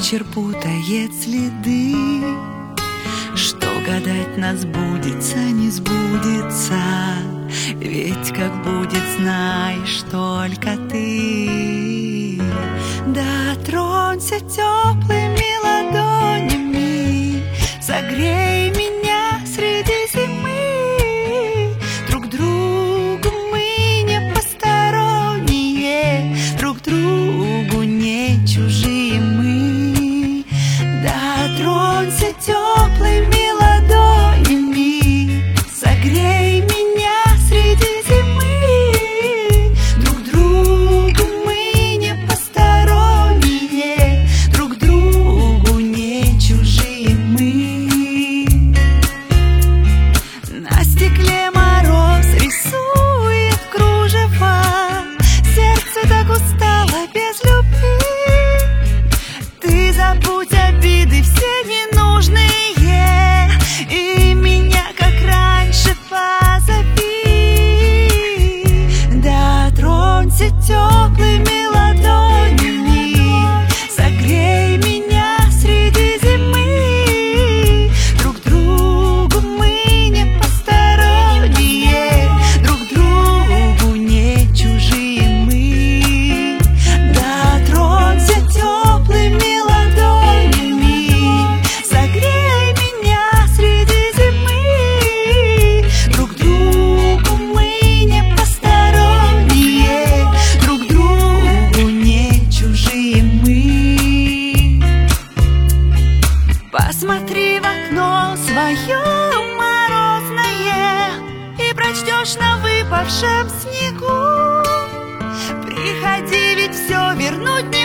вечер путает следы. Что гадать нас сбудется, не сбудется, ведь как будет, знаешь только ты. Дотронься теплыми ладонями, согрей меня среди зимы. Друг другу мы не посторонние, друг другу не чужие мы. Дотронься теплыми ладонями, согрей меня среди зимы. Друг другу мы не посторонние, друг другу не чужие мы. На стекле мороз рисует кружева, сердце так устало без любви. Ты забудь обиды все ненужные, и меня как раньше позови. Дотронься теплыми ладонями, согрей меня среди зимы. Друг другу мы не посторонние, друг другу не чужие мы. Дотронься теплыми ладонями, согрей меня среди зимы. Друг другу мы не посторонние, друг другу не чужие мы. Посмотри в окно свое морозное и прочтешь на выпавшем снегу. Приходи, ведь все вернуть не